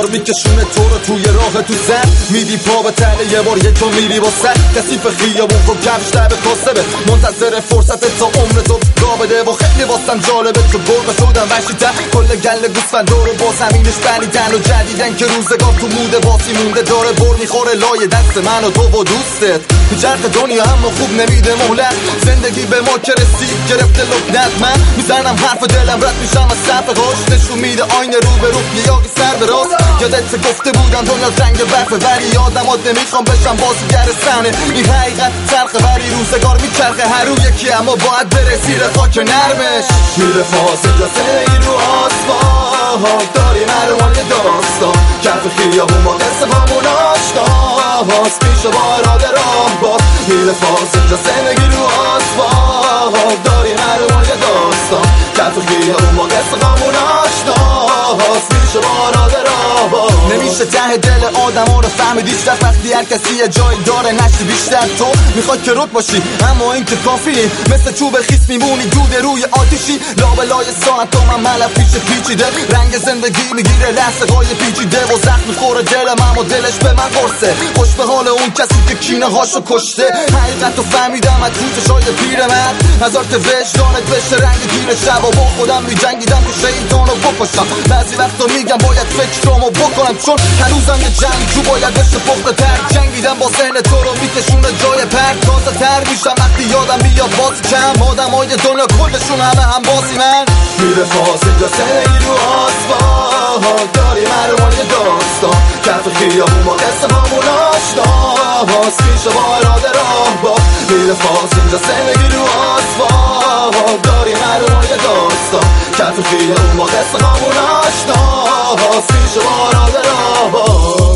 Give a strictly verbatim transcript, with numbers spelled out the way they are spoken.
میکشونه تو رو توی راه تو زن میدی پا به تله یه بار یه تو میری با سر کسی به خیابون خب کفش لبه کاسبه منتظر فرصت تا عمر تو را بده و خیلی واسم جالبه که برقه شدن وشیتر کل گل گوسفندا رو با زمینش بریدن و جدیدن که روزگار تو موده باسی مونده داره بر میخوره لای دست من و تو و دوستت میچرخ دنیا اما خوب نمیده مهلت زندگی به ما که رسید گرفته لکنت من میزنم حرف دلم رد میشم از صرف هاش نشون میده آینه رو به رو یه یاقی سر به راست یادت گفته بودم دنیا رنگ برفه ولی آدمات نمیخوام بشم بازیگر صحنه این حقیقت تلخه ولی روزگار میچرخه هر رو یکی اما باید برسی به خاک نرمش میره فاصل جاسه رو آسمان داریم هروان یه داستان کف خیابون با قصه همون آشناست پیش و باراد راه باز میره فاصل جا زندگی رو آسمان داریم هروان یه داستان کف خیابون با قصه همون آشناست پیش و باراد راه باز نمیشه ته دل آدم ها رو فهمیدیش در وقتی هر کسی یه جایی داره نشتی بیشتر تو میخواد که رک باشی اما این که کافی نی مثل چوب خیس میمونی دود روی آتیشی لابلای ساعت تا من ملف پیش پیچیده رنگ زندگی میگیره لحظه های پیچیده و زخم میخوره دلم اما دلش به من قرصه خوش به حال اون کسی که کینه هاشو کشته حقیقت رو فهمیدم از روتش های پیرمرد هزارت وجدانت بشه رنگ گیر شب و با خودم میجنگیدم که شیطان رو بکشم بعضی وقتا میگم باید فکرامو بکنم چون هنوزم یه جنگ جو باید بشه پخته تر جنگیدم با ذهن تو رو میکشونه جای پرد تازه تر میشم وقتی یادم میاد بازی کم آدم های دنیا کلشون همه هم بازی من میره فاصل جا زندگی رو آسمان داریم هروان یه داستان کف خیابون با قصه همون آشناست پیش و باراد راه باز میره فاصل جا زندگی رو آسمان داریم هروان یه داستان کف خیابون با قصه همون آشناست پیش و باراد راه باز